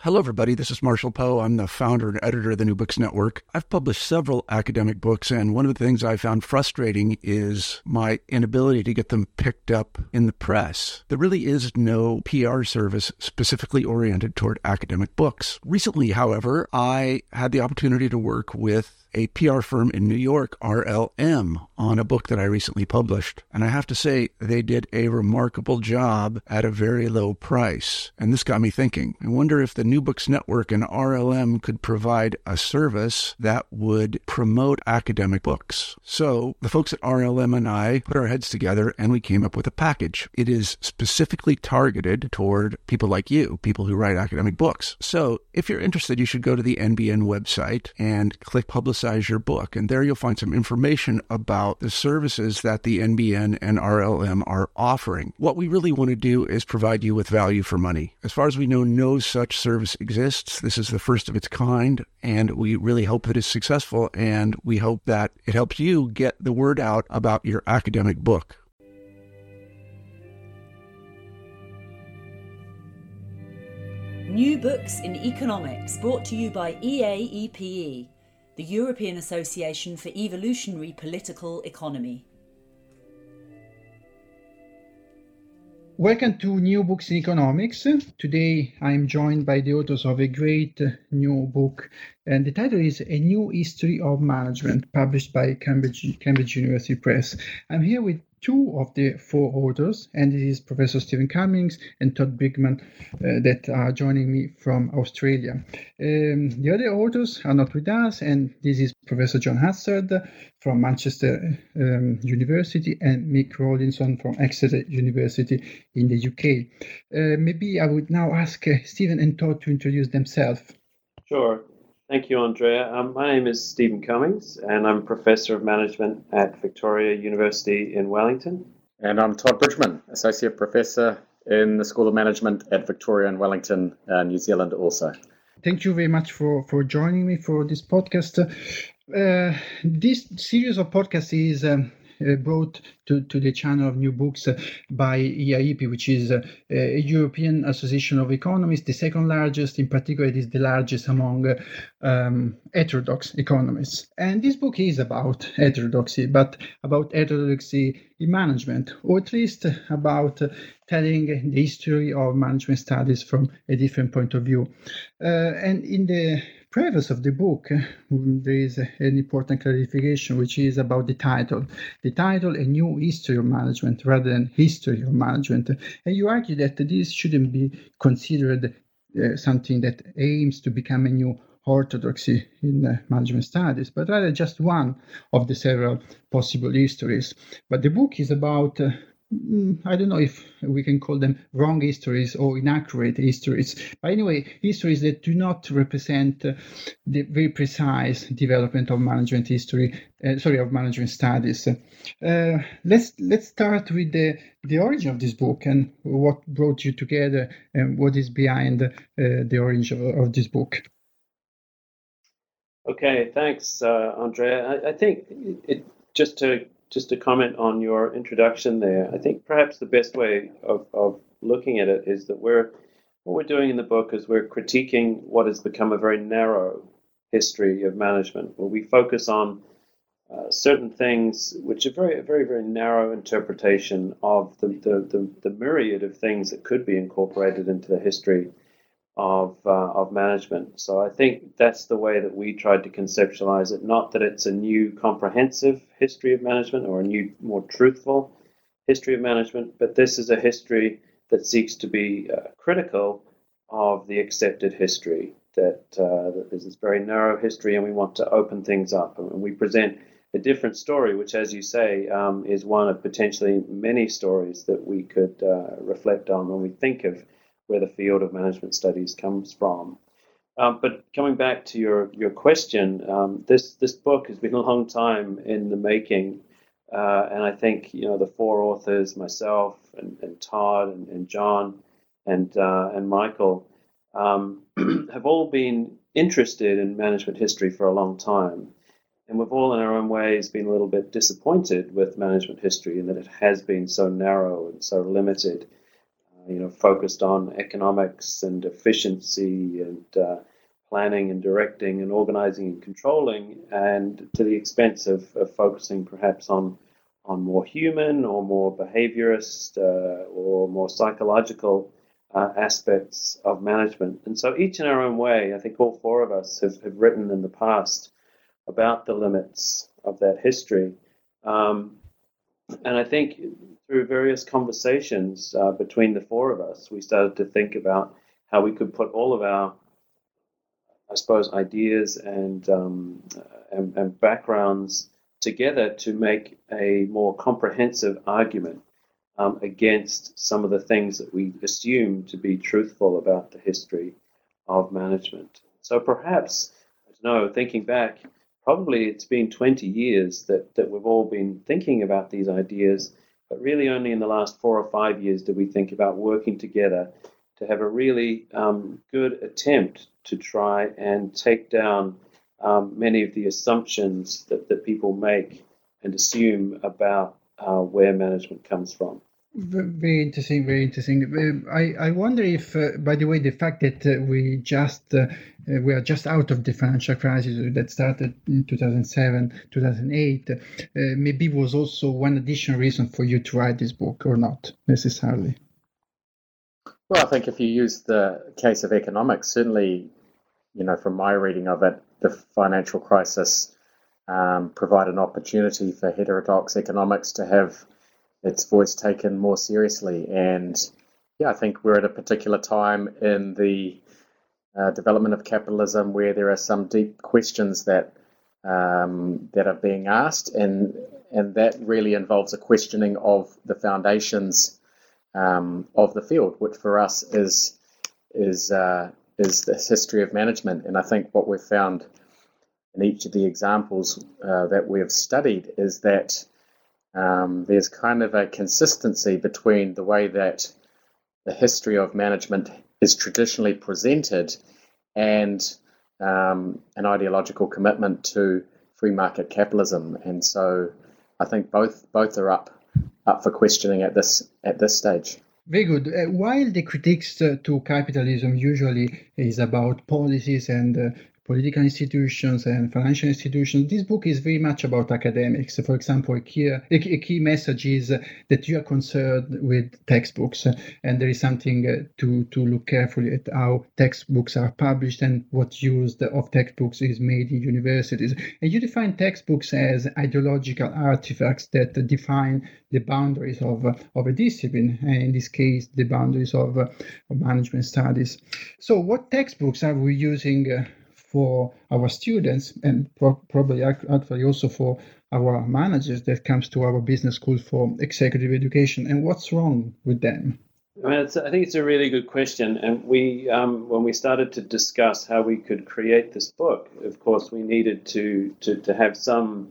Hello, everybody. This is Marshall Poe. I'm the founder and editor of the New Books Network. I've published several academic books, and one of the things I found frustrating is my inability to get them picked up in the press. There really is no PR service specifically oriented toward academic books. Recently, however, I had the opportunity to work with a PR firm in New York, RLM, on a book that I recently published. And I have to say, they did a remarkable job at a very low price. And this got me thinking. I wonder if the New Books Network and RLM could provide a service that would promote academic books. So the folks at RLM and I put our heads together and we came up with a package. It is specifically targeted toward people like you, people who write academic books. So if you're interested, you should go to the NBN website and click Publicize Your Book. And there you'll find some information about the services that the NBN and RLM are offering. What we really want to do is provide you with value for money. As far as we know, no such service exists. This is the first of its kind, and we really hope that it's successful, and we hope that it helps you get the word out about your academic book. New Books in Economics, brought to you by EAEPE, the European Association for Evolutionary Political Economy. Welcome to New Books in Economics. Today I'm joined by the authors of a great new book, and the title is A New History of Management, published by Cambridge University Press. I'm here with two of the four authors, and this is Professor Stephen Cummings and Todd Brigman that are joining me from Australia. The other authors are not with us, and this is Professor John Hazzard from Manchester University and Mick Rawlinson from Exeter University in the UK. Maybe I would now ask Stephen and Todd to introduce themselves. Sure. Thank you, Andrea. My name is Stephen Cummings, and I'm Professor of Management at Victoria University in Wellington. And I'm Todd Bridgman, Associate Professor in the School of Management at Victoria in Wellington, New Zealand also. Thank you very much for joining me for this podcast. This series of podcasts is brought to the channel of New Books by EAEPE, which is a European Association of Economists, the second largest. In particular, it is the largest among heterodox economists. And this book is about heterodoxy, but about heterodoxy in management, or at least about telling the history of management studies from a different point of view. And in the preface of the book, there is an important clarification, which is about the title. The title, A New History of Management, rather than History of Management. And you argue that this shouldn't be considered something that aims to become a new orthodoxy in management studies, but rather just one of the several possible histories. But the book is about I don't know if we can call them wrong histories or inaccurate histories. But anyway, histories that do not represent the very precise development of management history, of management studies. Let's start with the origin of this book and what brought you together and what is behind the origin of this book. Okay, thanks, Andrea. I think just to comment on your introduction there, I think perhaps the best way of looking at it is that what we're doing in the book is we're critiquing what has become a very narrow history of management, where we focus on certain things which are very, very, very narrow interpretation of the myriad of things that could be incorporated into the history of management. So I think that's the way that we tried to conceptualize it, not that it's a new comprehensive history of management or a new, more truthful history of management, but this is a history that seeks to be critical of the accepted history, that there's this very narrow history and we want to open things up. And we present a different story, which, as you say, is one of potentially many stories that we could reflect on when we think of where the field of management studies comes from. But coming back to your question, this book has been a long time in the making, and I think the four authors, myself and Todd and John and Michael, have all been interested in management history for a long time, and we've all in our own ways been a little bit disappointed with management history in that it has been so narrow and so limited. focused on economics and efficiency and planning and directing and organizing and controlling, and to the expense of focusing perhaps on more human or more behaviorist or more psychological aspects of management. And so each in our own way, I think all four of us have written in the past about the limits of that history. And I think through various conversations between the four of us, we started to think about how we could put all of our, I suppose, ideas and backgrounds together to make a more comprehensive argument against some of the things that we assume to be truthful about the history of management. So perhaps, I don't know, thinking back, probably it's been 20 years that we've all been thinking about these ideas, but really only in the last 4 or 5 years did we think about working together to have a really good attempt to try and take down many of the assumptions that people make and assume about where management comes from. Very interesting, very interesting. I wonder if, by the way, the fact that we are just out of the financial crisis that started in 2007, 2008, maybe was also one additional reason for you to write this book, or not necessarily. Well, I think if you use the case of economics, certainly, from my reading of it, the financial crisis provided an opportunity for heterodox economics to have its voice taken more seriously. And I think we're at a particular time in the development of capitalism where there are some deep questions that are being asked, and that really involves a questioning of the foundations of the field, which for us is the history of management. And I think what we've found in each of the examples that we've studied is that there's kind of a consistency between the way that the history of management is traditionally presented and an ideological commitment to free market capitalism. And so I think both are up for questioning at this stage. Very good. While the critiques to capitalism usually is about policies and political institutions and financial institutions, this book is very much about academics. For example, a key message is that you are concerned with textbooks, and there is something to look carefully at how textbooks are published and what use of textbooks is made in universities. And you define textbooks as ideological artifacts that define the boundaries of a discipline, and in this case, the boundaries of management studies. So what textbooks are we using for our students, and probably actually also for our managers that comes to our business school for executive education, and what's wrong with them? I think it's a really good question, and we, when we started to discuss how we could create this book, of course, we needed to have some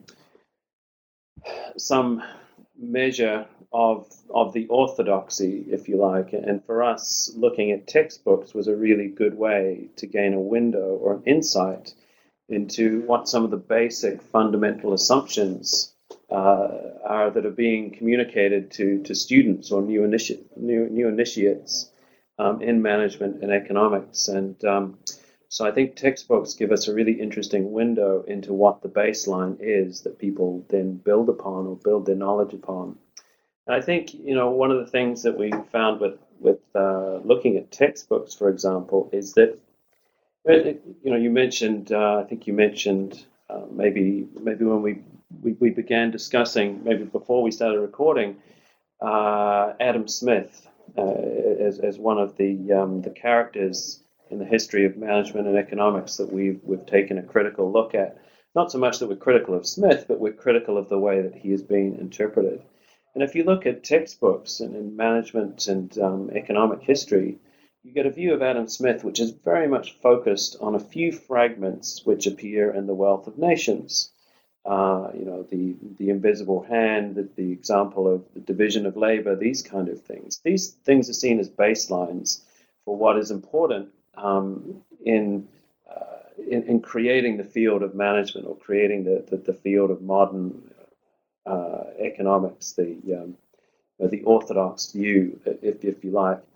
measure of the orthodoxy, if you like. And for us, looking at textbooks was a really good way to gain a window or an insight into what some of the basic fundamental assumptions are that are being communicated to students or new initiates in management and economics. And so I think textbooks give us a really interesting window into what the baseline is that people then build upon or build their knowledge upon. And I think, one of the things that we found with looking at textbooks, for example, is that, you mentioned, I think you mentioned maybe when we began discussing, maybe before we started recording, Adam Smith as one of the characters in the history of management and economics that we've taken a critical look at. Not so much that we're critical of Smith, but we're critical of the way that he has been interpreted. And if you look at textbooks and in management and economic history, you get a view of Adam Smith which is very much focused on a few fragments which appear in The Wealth of Nations. The invisible hand, the example of the division of labor, these kind of things. These things are seen as baselines for what is important in creating the field of management or creating the field of modern economics, the orthodox view, if you like.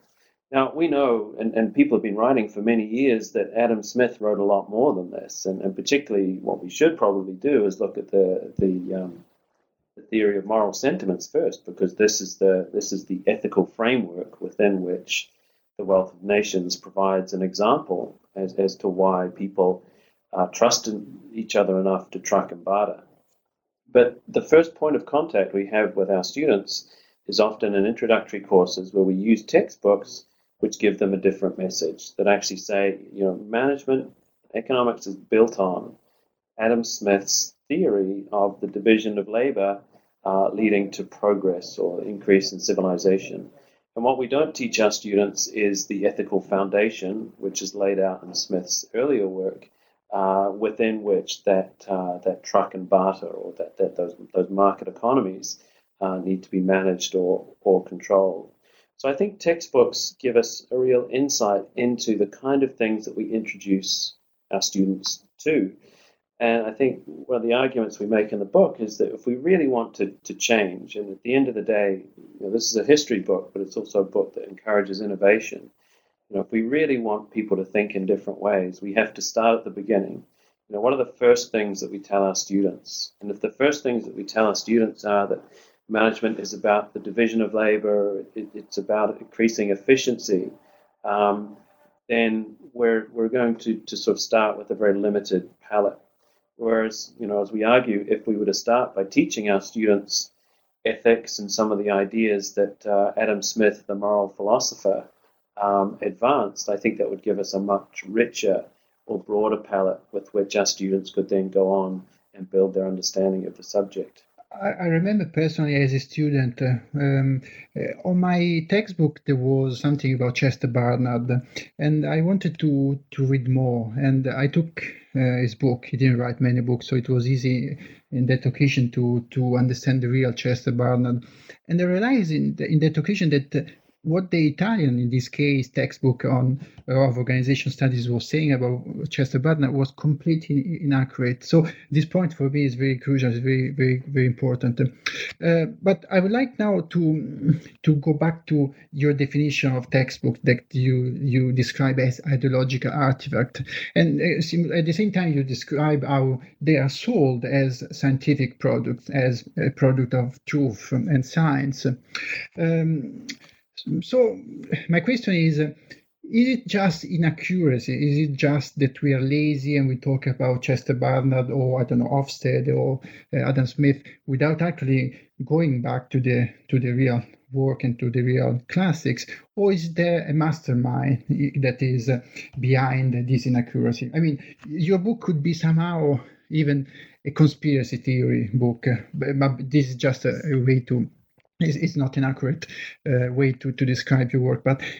Now, we know, and people have been writing for many years, that Adam Smith wrote a lot more than this. And particularly what we should probably do is look at the theory of moral sentiments first, because this is the ethical framework within which the Wealth of Nations provides an example as to why people trust in each other enough to truck and barter. But the first point of contact we have with our students is often in introductory courses where we use textbooks which give them a different message, that actually say, management economics is built on Adam Smith's theory of the division of labor leading to progress or increase in civilization. And what we don't teach our students is the ethical foundation, which is laid out in Smith's earlier work, within which that truck and barter, or that those market economies need to be managed or controlled. So I think textbooks give us a real insight into the kind of things that we introduce our students to. And I think one of the arguments we make in the book is that if we really want to change, and at the end of the day, this is a history book, but it's also a book that encourages innovation. If we really want people to think in different ways, we have to start at the beginning. What are the first things that we tell our students? And if the first things that we tell our students are that management is about the division of labor, it's about increasing efficiency, then we're going to sort of start with a very limited palette. Whereas, as we argue, if we were to start by teaching our students ethics and some of the ideas that Adam Smith, the moral philosopher, advanced, I think that would give us a much richer or broader palette with which our students could then go on and build their understanding of the subject. I remember personally as a student, on my textbook there was something about Chester Barnard, and I wanted to read more, and I took his book. He didn't write many books, so it was easy in that occasion to understand the real Chester Barnard. And I realized in that occasion that what the Italian, in this case, textbook of organization studies was saying about Chester Barnard was completely inaccurate. So this point for me is very crucial, it's very, very, very important. But I would like now to go back to your definition of textbook that you describe as ideological artifact. And at the same time, you describe how they are sold as scientific products, as a product of truth and science. So my question is it just inaccuracy? Is it just that we are lazy and we talk about Chester Barnard or, Ofsted or Adam Smith without actually going back to the real work and to the real classics? Or is there a mastermind that is behind this inaccuracy? I mean, your book could be somehow even a conspiracy theory book, but this is just a way to... It's not an accurate way to describe your work, but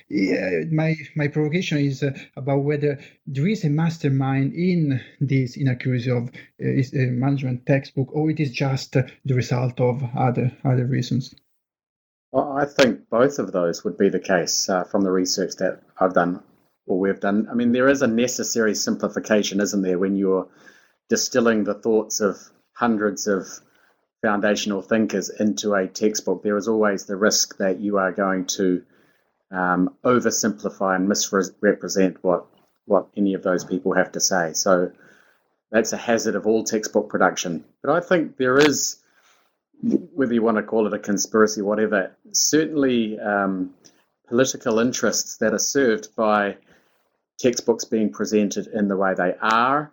my provocation is about whether there is a mastermind in this inaccuracy of management textbook, or it is just the result of other reasons. Well, I think both of those would be the case from the research that I've done or we've done. I mean, there is a necessary simplification, isn't there, when you're distilling the thoughts of hundreds of foundational thinkers into a textbook. There is always the risk that you are going to oversimplify and misrepresent what any of those people have to say. So that's a hazard of all textbook production. But I think there is, whether you want to call it a conspiracy, whatever, certainly political interests that are served by textbooks being presented in the way they are,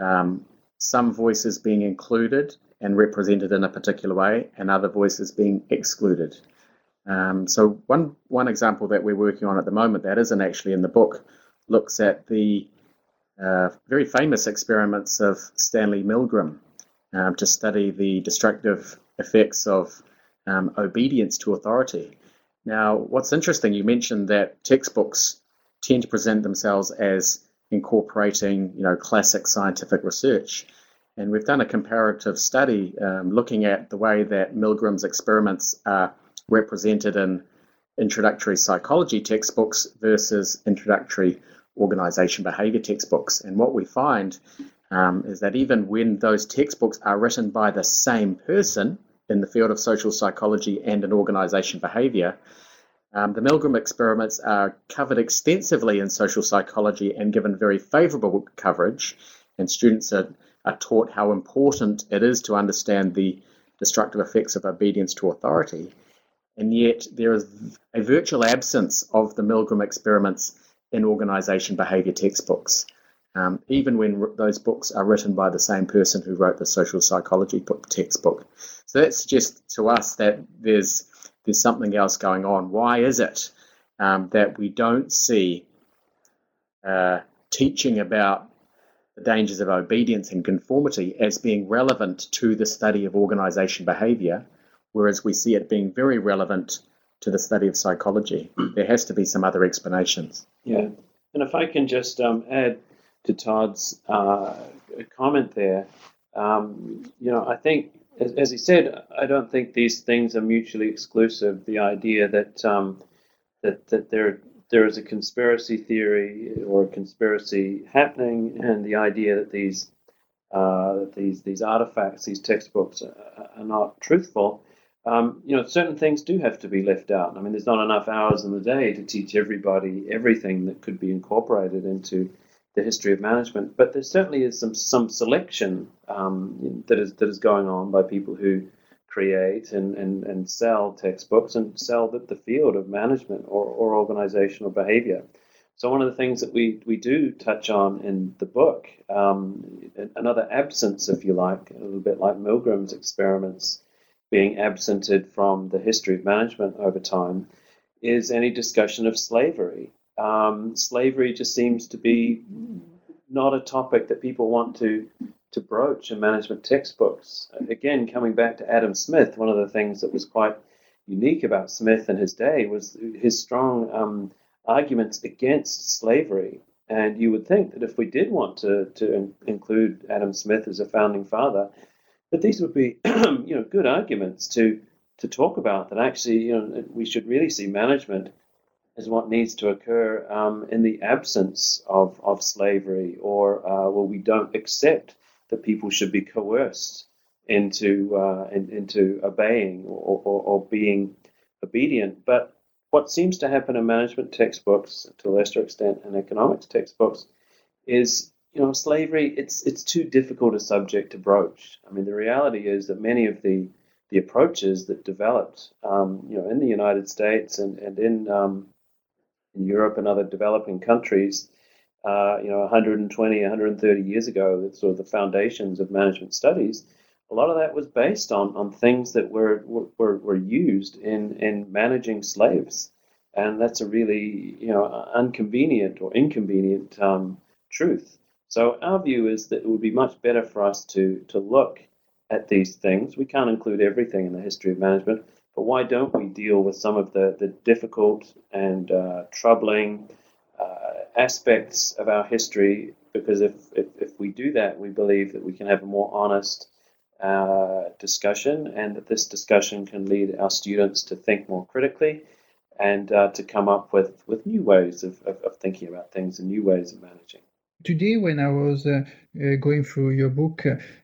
some voices being included and represented in a particular way, and other voices being excluded. So one example that we're working on at the moment that isn't actually in the book looks at the very famous experiments of Stanley Milgram to study the destructive effects of obedience to authority. Now, what's interesting, you mentioned that textbooks tend to present themselves as incorporating, classic scientific research. And we've done a comparative study looking at the way that Milgram's experiments are represented in introductory psychology textbooks versus introductory organization behavior textbooks. And what we find is that even when those textbooks are written by the same person in the field of social psychology and in organization behavior, The Milgram experiments are covered extensively in social psychology and given very favourable coverage, and students are taught how important it is to understand the destructive effects of obedience to authority. And yet there is a virtual absence of the Milgram experiments in organisation behaviour textbooks, even when those books are written by the same person who wrote the social psychology textbook. So that suggests to us that there's something else going on. Why is it that we don't see teaching about the dangers of obedience and conformity as being relevant to the study of organisation behaviour, whereas we see it being very relevant to the study of psychology? There has to be some other explanations. Yeah, and if I can just add to Todd's comment there, I think, as he said, I don't think these things are mutually exclusive. The idea that that there is a conspiracy theory or a conspiracy happening, and the idea that these artifacts, these textbooks, are not truthful. Certain things do have to be left out. I mean, there's not enough hours in the day to teach everybody everything that could be incorporated into the history of management, but there certainly is some selection that is going on by people who create and sell textbooks and sell the field of management or organizational behavior. So one of the things that we do touch on in the book, another absence, if you like, a little bit like Milgram's experiments being absented from the history of management over time, is any discussion of slavery. Slavery just seems to be not a topic that people want to broach in management textbooks. Again, coming back to Adam Smith, one of the things that was quite unique about Smith in his day was his strong arguments against slavery. And you would think that if we did want to include Adam Smith as a founding father, that these would be good arguments to talk about, that actually we should really see management as what needs to occur in the absence of slavery, or we don't accept that people should be coerced into obeying or being obedient. But what seems to happen in management textbooks, to a lesser extent in economics textbooks, is slavery. It's too difficult a subject to broach. I mean, the reality is that many of the approaches that developed, in the United States and in Europe and other developing countries, 120, 130 years ago, that's sort of the foundations of management studies. A lot of that was based on things that were used in managing slaves, and that's a really inconvenient truth. So our view is that it would be much better for us to look at these things. We can't include everything in the history of management, but why don't we deal with some of the difficult and troubling aspects of our history? Because if we do that, we believe that we can have a more honest discussion, and that this discussion can lead our students to think more critically and to come up with new ways of thinking about things and new ways of managing. Today, when I was going through your book,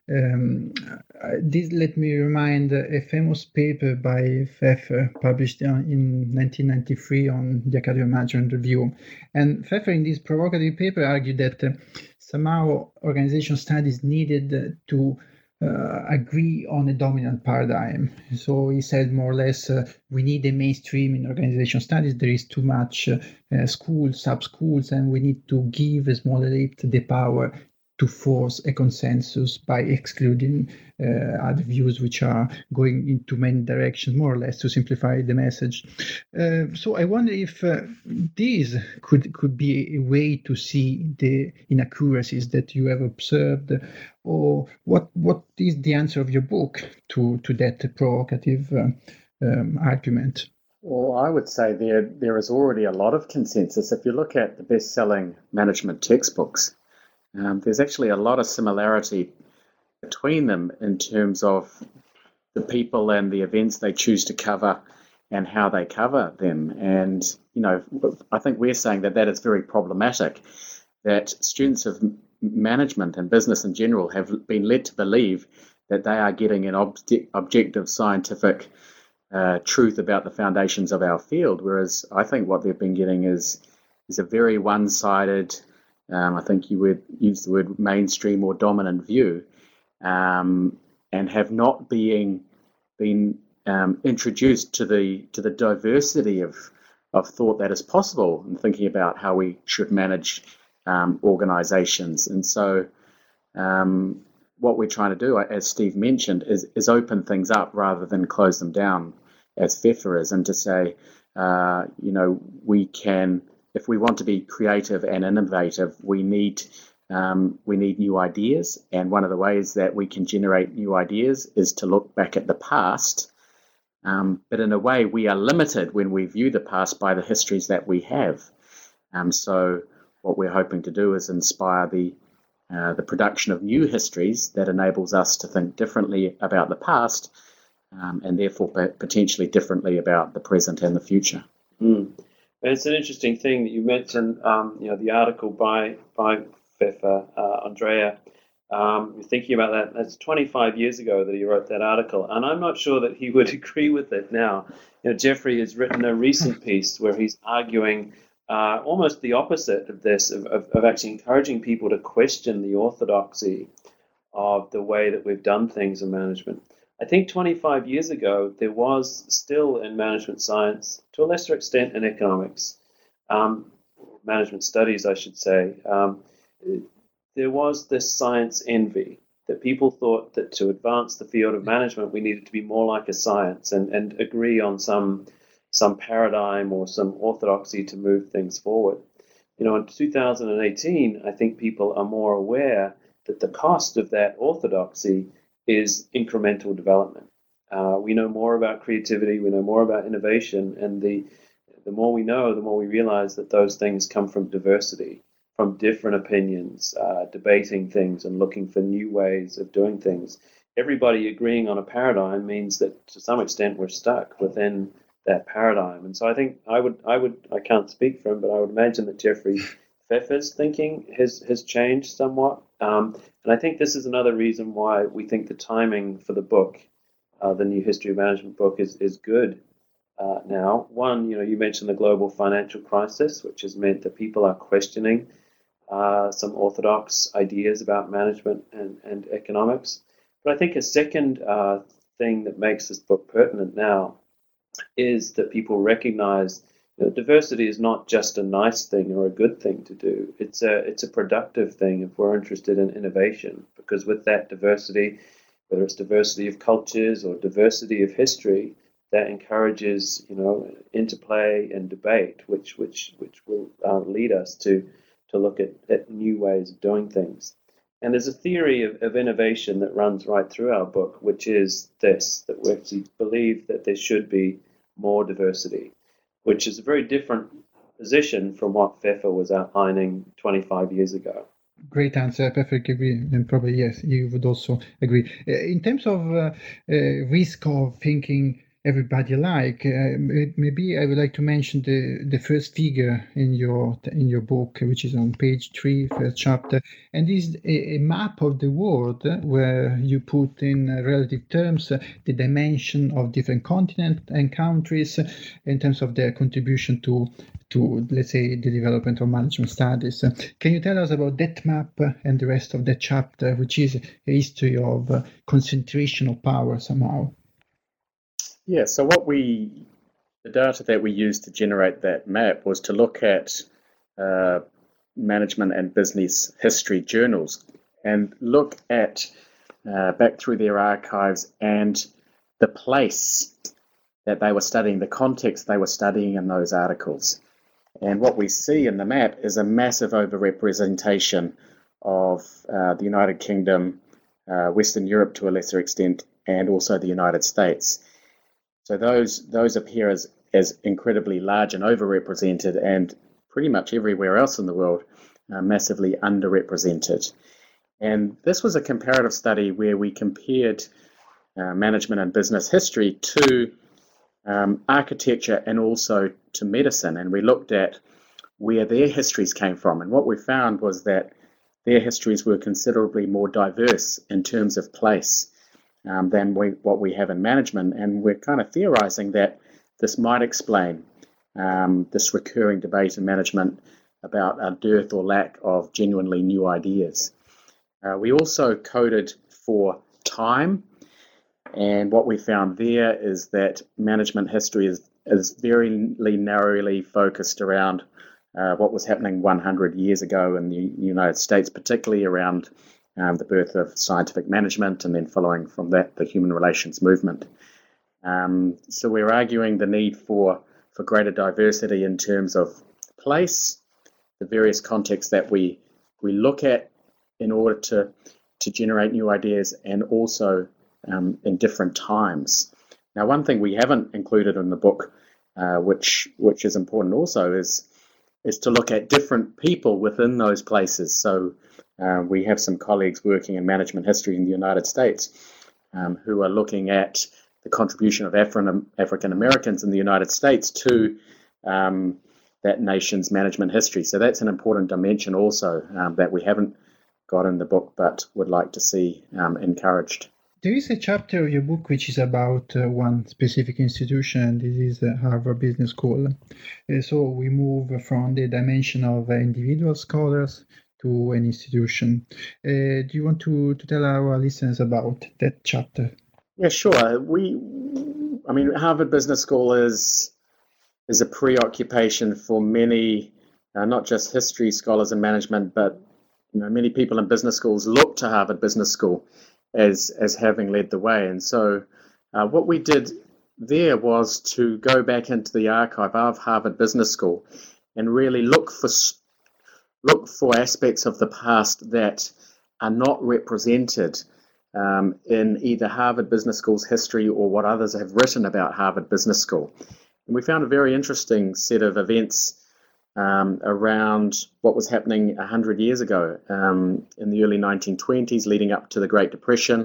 this let me remind a famous paper by Pfeffer, published in 1993 on the Academy of Management Review. And Pfeffer, in this provocative paper, argued that somehow organization studies needed to agree on a dominant paradigm. So he said more or less, we need a mainstream in organization studies. There is too much schools, sub-schools, and we need to give a small elite the power to force a consensus by excluding other views which are going into many directions, more or less, to simplify the message. So I wonder if this could be a way to see the inaccuracies that you have observed, or what is the answer of your book to that provocative argument? Well, I would say there is already a lot of consensus. If you look at the best-selling management textbooks, there's actually a lot of similarity between them in terms of the people and the events they choose to cover and how they cover them. And, I think we're saying that is very problematic, that students of management and business in general have been led to believe that they are getting an objective scientific truth about the foundations of our field, whereas I think what they've been getting is a very one-sided, I think you would use the word mainstream or dominant view, and have not been introduced to the diversity of thought that is possible in thinking about how we should manage organizations. And so what we're trying to do, as Steve mentioned, is open things up rather than close them down, as FEFA is, and to say, we can, if we want to be creative and innovative, we need new ideas. And one of the ways that we can generate new ideas is to look back at the past. But in a way, we are limited when we view the past by the histories that we have. So what we're hoping to do is inspire the production of new histories that enables us to think differently about the past, and therefore potentially differently about the present and the future. It's an interesting thing that you mentioned. The article by FEFA, Andrea. You're thinking about that. That's 25 years ago that he wrote that article, and I'm not sure that he would agree with it now. Jeffrey has written a recent piece where he's arguing almost the opposite of this, of actually encouraging people to question the orthodoxy of the way that we've done things in management. I think 25 years ago, there was still in management science, to a lesser extent in economics, management studies, I should say, there was this science envy that people thought that to advance the field of management, we needed to be more like a science and agree on some paradigm or some orthodoxy to move things forward. In 2018, I think people are more aware that the cost of that orthodoxy is incremental development. We know more about creativity, we know more about innovation, and the more we know, the more we realize that those things come from diversity, from different opinions, debating things and looking for new ways of doing things. Everybody agreeing on a paradigm means that to some extent we're stuck within that paradigm. And so I think I can't speak for him, but I would imagine that Jeffrey FEFA's thinking has changed somewhat. And I think this is another reason why we think the timing for the book, the New History of Management book, is good now. One, you mentioned the global financial crisis, which has meant that people are questioning some orthodox ideas about management and economics. But I think a second thing that makes this book pertinent now is that people recognize diversity is not just a nice thing or a good thing to do. It's a productive thing if we're interested in innovation, because with that diversity, whether it's diversity of cultures or diversity of history, that encourages interplay and debate, which will lead us to look at new ways of doing things. And there's a theory of innovation that runs right through our book, which is this, that we actually believe that there should be more diversity, which is a very different position from what FEFA was outlining 25 years ago. Great answer. I perfectly agree. And probably, yes, you would also agree. In terms of risk of thinking everybody alike, maybe I would like to mention the first figure in your book, which is on page 3, first chapter, and is a map of the world where you put in relative terms the dimension of different continents and countries in terms of their contribution to let's say the development of management studies. Can you tell us about that map and the rest of that chapter, which is a history of concentration of power somehow? Yeah, so the data that we used to generate that map was to look at management and business history journals and look at back through their archives and the place that they were studying, the context they were studying in those articles. And what we see in the map is a massive overrepresentation of the United Kingdom, Western Europe to a lesser extent, and also the United States. So those appear as incredibly large and overrepresented, and pretty much everywhere else in the world massively underrepresented. And this was a comparative study where we compared management and business history to architecture and also to medicine, and we looked at where their histories came from. And what we found was that their histories were considerably more diverse in terms of place. than what we have in management. And we're kind of theorizing that this might explain this recurring debate in management about a dearth or lack of genuinely new ideas. We also coded for time, and what we found there is that management history is very narrowly focused around what was happening 100 years ago in the United States, particularly around the birth of scientific management, and then following from that, the human relations movement. So we're arguing the need for greater diversity in terms of place, the various contexts that we look at in order to generate new ideas, and also in different times. Now, one thing we haven't included in the book, which is important also, is to look at different people within those places. So we have some colleagues working in management history in the United States who are looking at the contribution of African Americans in the United States to that nation's management history. So that's an important dimension also that we haven't got in the book, but would like to see encouraged. There is a chapter of your book which is about one specific institution. This is Harvard Business School. So we move from the dimension of individual scholars to an institution. Do you want to tell our listeners about that chapter? Yeah, sure. Harvard Business School is a preoccupation for many, not just history scholars and management, but many people in business schools look to Harvard Business School as having led the way. And so what we did there was to go back into the archive of Harvard Business School and really look for aspects of the past that are not represented in either Harvard Business School's history or what others have written about Harvard Business School. And we found a very interesting set of events around what was happening 100 years ago in the early 1920s, leading up to the Great Depression.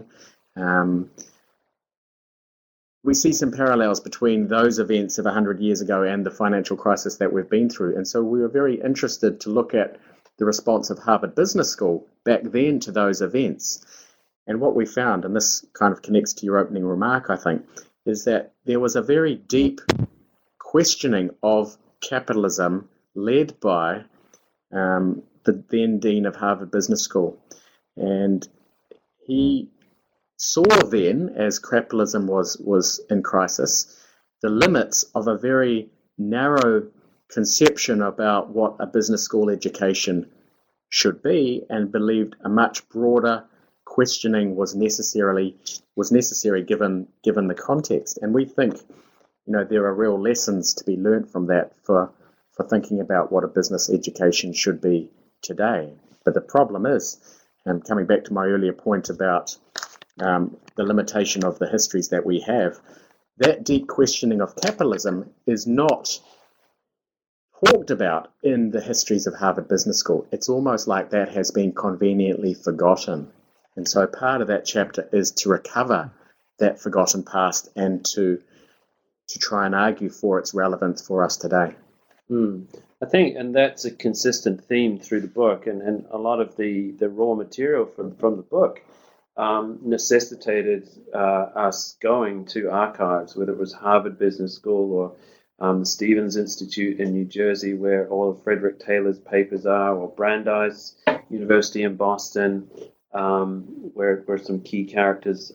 We see some parallels between those events of 100 years ago and the financial crisis that we've been through. And so we were very interested to look at the response of Harvard Business School back then to those events. And what we found, and this kind of connects to your opening remark, I think, is that there was a very deep questioning of capitalism led by the then Dean of Harvard Business School. And he saw then, as capitalism was in crisis, the limits of a very narrow conception about what a business school education should be, and believed a much broader questioning was necessary given the context. And we think there are real lessons to be learned from that for thinking about what a business education should be today. But the problem is, and coming back to my earlier point about the limitation of the histories that we have, that deep questioning of capitalism is not talked about in the histories of Harvard Business School. It's almost like that has been conveniently forgotten. And so part of that chapter is to recover that forgotten past and to try and argue for its relevance for us today. I think, and that's a consistent theme through the book, and a lot of the raw material from the book necessitated us going to archives, whether it was Harvard Business School or the Stevens Institute in New Jersey, where all of Frederick Taylor's papers are, or Brandeis University in Boston, where some key characters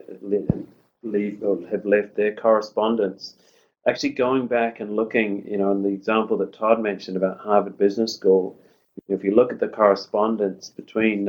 have left their correspondence. Actually going back and looking, in the example that Todd mentioned about Harvard Business School, if you look at the correspondence between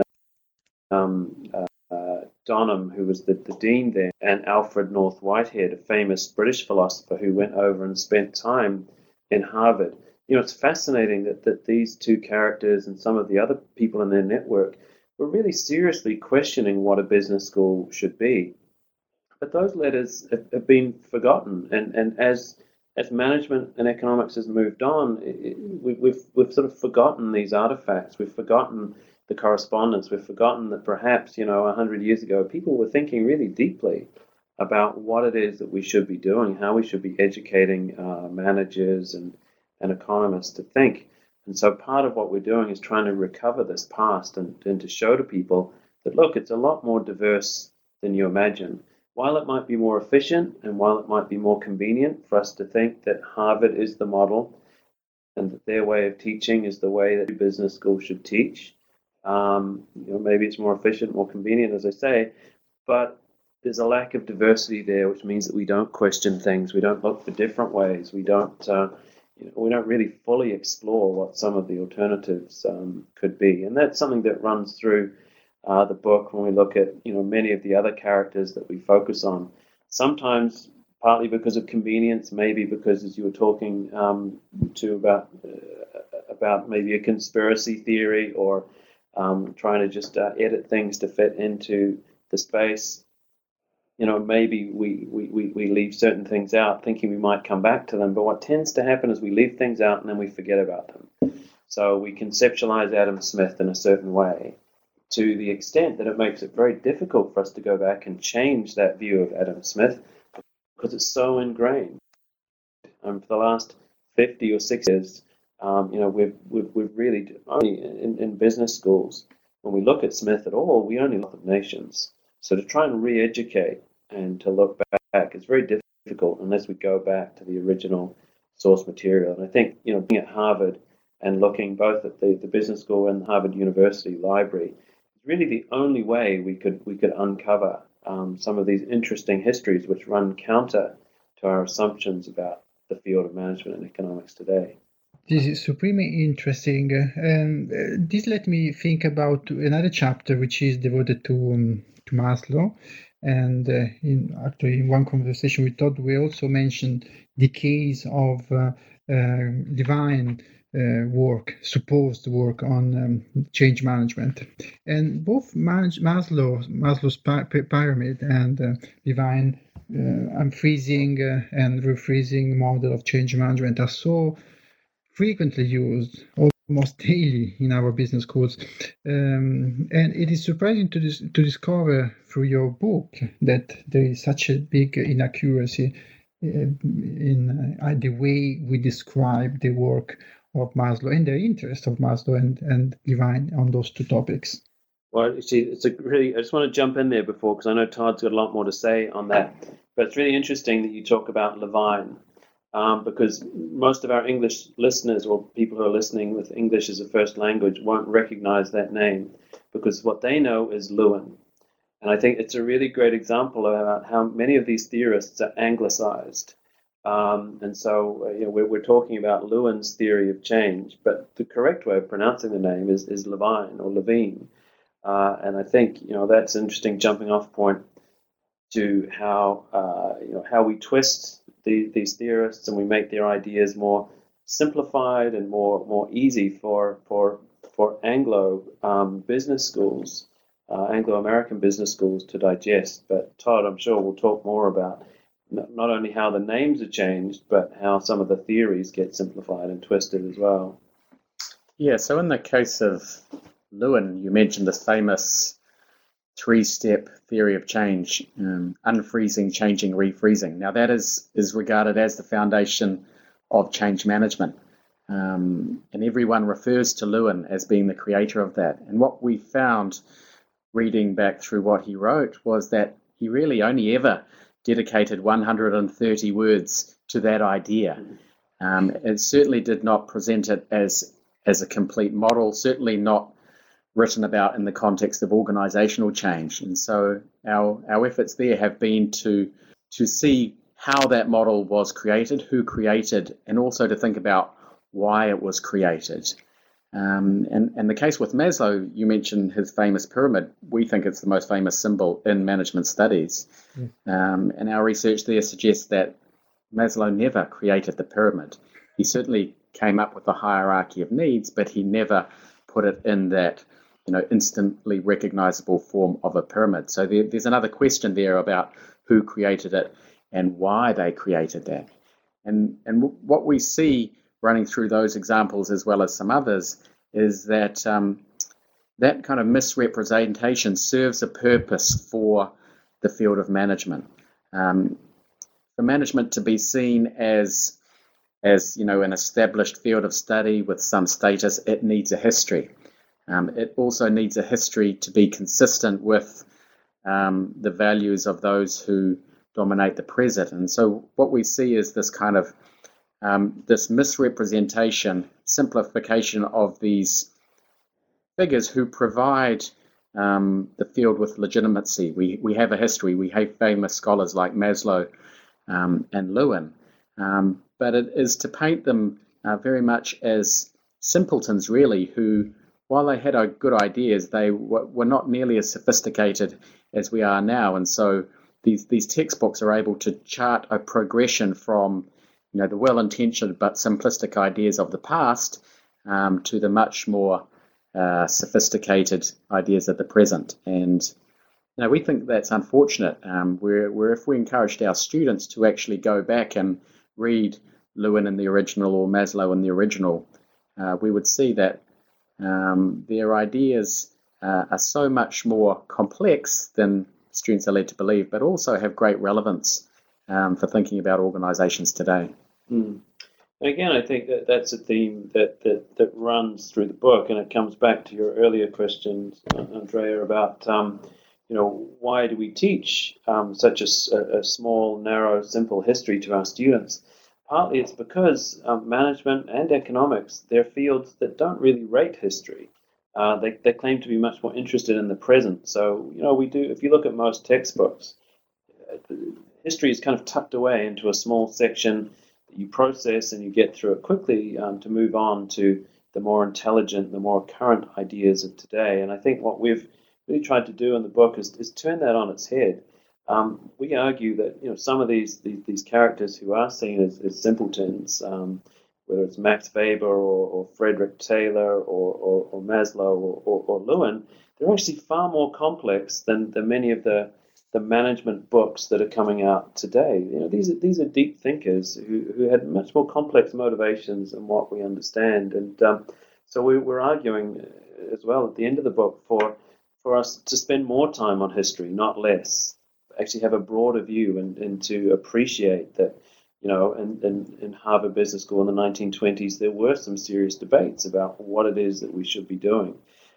Donham, who was the dean there, and Alfred North Whitehead, a famous British philosopher who went over and spent time in Harvard, it's fascinating that these two characters and some of the other people in their network were really seriously questioning what a business school should be. But those letters have been forgotten, and as management and economics has moved on, we've sort of forgotten these artifacts. We've forgotten the correspondence. We've forgotten that perhaps 100 years ago people were thinking really deeply about what it is that we should be doing, how we should be educating managers and economists to think. And so part of what we're doing is trying to recover this past and to show to people that, look, it's a lot more diverse than you imagine. While it might be more efficient and while it might be more convenient for us to think that Harvard is the model and that their way of teaching is the way that business schools should teach, maybe it's more efficient, more convenient, as I say, but there's a lack of diversity there, which means that we don't question things, we don't look for different ways, we don't really fully explore what some of the alternatives could be, and that's something that runs through the book when we look at many of the other characters that we focus on. Sometimes partly because of convenience, maybe because, as you were talking about maybe a conspiracy theory or trying to just edit things to fit into the space. Maybe we leave certain things out thinking we might come back to them, but what tends to happen is we leave things out and then we forget about them. So we conceptualize Adam Smith in a certain way to the extent that it makes it very difficult for us to go back and change that view of Adam Smith because it's so ingrained. For the last 50 or 60 years, we've really only in business schools, when we look at Smith at all, we only look at nations. So to try and re-educate and to look back is very difficult unless we go back to the original source material. And I think, being at Harvard and looking both at the business school and the Harvard University Library is really the only way we could uncover some of these interesting histories which run counter to our assumptions about the field of management and economics today. This is supremely interesting, and this let me think about another chapter which is devoted to Maslow. And in one conversation we thought we also mentioned the case of Levine supposed work on change management, and both Maslow's pyramid and Levine unfreezing and refreezing model of change management are so frequently used, almost daily, in our business schools, and it is surprising to discover through your book that there is such a big inaccuracy in the way we describe the work of Maslow and the interest of Maslow and Levine on those two topics. Well, I just want to jump in there because I know Todd's got a lot more to say on that, but it's really interesting that you talk about Levine. Because most of our English listeners or people who are listening with English as a first language won't recognize that name because what they know is Lewin. And I think it's a really great example about how many of these theorists are anglicized. And so we're talking about Lewin's theory of change, but the correct way of pronouncing the name is Levine or Levine. And I think that's an interesting jumping off point to how we twist these theorists and we make their ideas more simplified and more easy for Anglo business schools, Anglo-American business schools to digest. But Todd, I'm sure we'll talk more about not only how the names are changed, but how some of the theories get simplified and twisted as well. Yeah, so in the case of Lewin, you mentioned this famous three-step theory of change, unfreezing, changing, refreezing. Now that is regarded as the foundation of change management. And everyone refers to Lewin as being the creator of that. And what we found reading back through what he wrote was that he really only ever dedicated 130 words to that idea. It certainly did not present it as a complete model, certainly not written about in the context of organizational change. And so our efforts there have been to see how that model was created, who created, and also to think about why it was created. And the case with Maslow, you mentioned his famous pyramid. We think it's the most famous symbol in management studies. And our research there suggests that Maslow never created the pyramid. He certainly came up with a hierarchy of needs, but he never put it in that instantly recognizable form of a pyramid. So there's another question there about who created it and why they created that. And what we see running through those examples as well as some others is that that kind of misrepresentation serves a purpose for the field of management. For management to be seen as an established field of study with some status, it needs a history. It also needs a history to be consistent with the values of those who dominate the present. And so what we see is this kind of this misrepresentation, simplification of these figures who provide the field with legitimacy. We have a history. We have famous scholars like Maslow and Lewin, but it is to paint them very much as simpletons, really, who, while they had good ideas, they were not nearly as sophisticated as we are now. And so these textbooks are able to chart a progression from the well-intentioned but simplistic ideas of the past to the much more sophisticated ideas of the present. And we think that's unfortunate. Where if we encouraged our students to actually go back and read Lewin in the original or Maslow in the original, we would see that their ideas are so much more complex than students are led to believe, but also have great relevance for thinking about organizations today. And again, I think that's a theme that runs through the book, and it comes back to your earlier questions, Andrea, about why do we teach such a small, narrow, simple history to our students? Partly it's because management and economics, they're fields that don't really rate history. They claim to be much more interested in the present. So, we do, if you look at most textbooks, history is kind of tucked away into a small section that you process and you get through it quickly to move on to the more intelligent, the more current ideas of today. And I think what we've really tried to do in the book is turn that on its head. We argue that some of these characters who are seen as simpletons, whether it's Max Weber or Frederick Taylor or Maslow or Lewin, they're actually far more complex than many of the management books that are coming out today. These are deep thinkers who had much more complex motivations than what we understand. And so we're arguing as well at the end of the book for us to spend more time on history, not less. Actually have a broader view and to appreciate that, in Harvard Business School in the 1920s, there were some serious debates about what it is that we should be doing.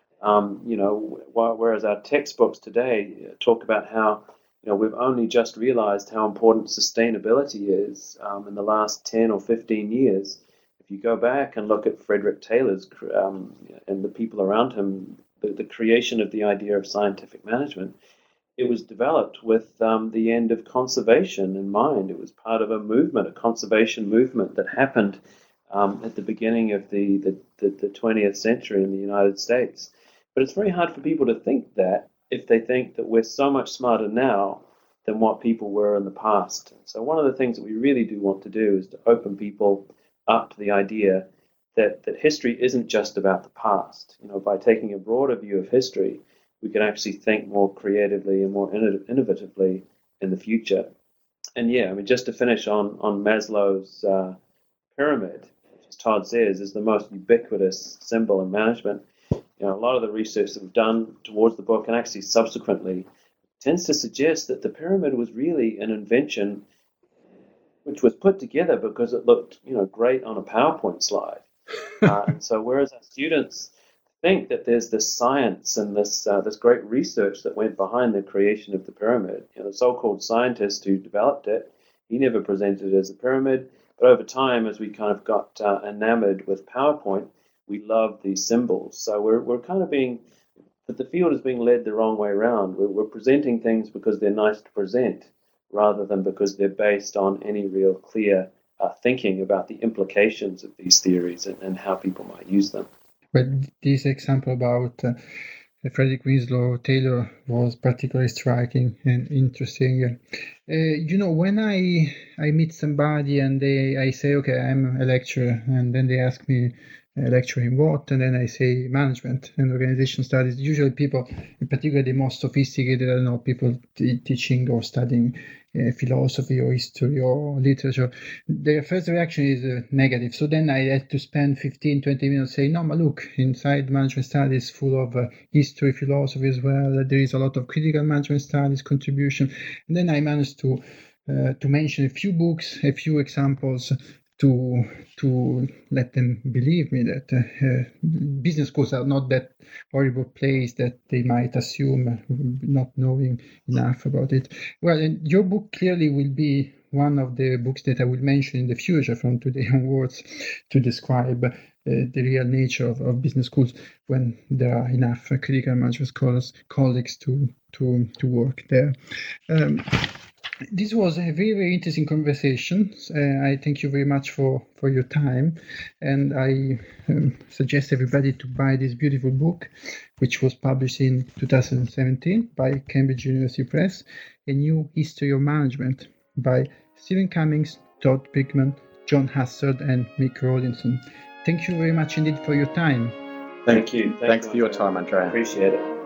Whereas our textbooks today talk about how, we've only just realized how important sustainability is in the last 10 or 15 years. If you go back and look at Frederick Taylor's and the people around him, the creation of the idea of scientific management, it was developed with the end of conservation in mind. It was part of a movement, a conservation movement that happened at the beginning of the 20th century in the United States. But it's very hard for people to think that if they think that we're so much smarter now than what people were in the past. So one of the things that we really do want to do is to open people up to the idea that history isn't just about the past. By taking a broader view of history, we can actually think more creatively and more innovatively in the future. And just to finish on Maslow's pyramid, which, as Todd says, is the most ubiquitous symbol in management. A lot of the research that we've done towards the book and actually subsequently tends to suggest that the pyramid was really an invention which was put together because it looked, great on a PowerPoint slide. And so whereas our students think that there's this science and this great research that went behind the creation of the pyramid, the so-called scientist who developed it, he never presented it as a pyramid. But over time, as we kind of got enamored with PowerPoint, we love these symbols. So we're kind of but the field is being led the wrong way around. We're presenting things because they're nice to present, rather than because they're based on any real clear thinking about the implications of these theories and how people might use them. But this example about Frederick Winslow Taylor was particularly striking and interesting. When I meet somebody and I say, okay, I'm a lecturer, and then they ask me, lecture in what? And then I say management and organization studies. Usually people, in particular the most sophisticated, people teaching or studying philosophy or history or literature, their first reaction is negative. So then I had to spend 15, 20 minutes saying, no, but look, inside management studies full of history, philosophy as well. There is a lot of critical management studies contribution. And then I managed to mention a few books, a few examples to let them believe me that business schools are not that horrible place that they might assume, not knowing enough about it. Well, and your book clearly will be one of the books that I will mention in the future from today onwards to describe the real nature of business schools when there are enough critical management colleagues to work there. This was a very, very interesting conversation. I thank you very much for your time. And I suggest everybody to buy this beautiful book, which was published in 2017 by Cambridge University Press, A New History of Management by Stephen Cummings, Todd Pickman, John Hassard, and Mick Rawlinson. Thank you very much indeed for your time. Thank you. Thanks for your time, Andrea. Appreciate it.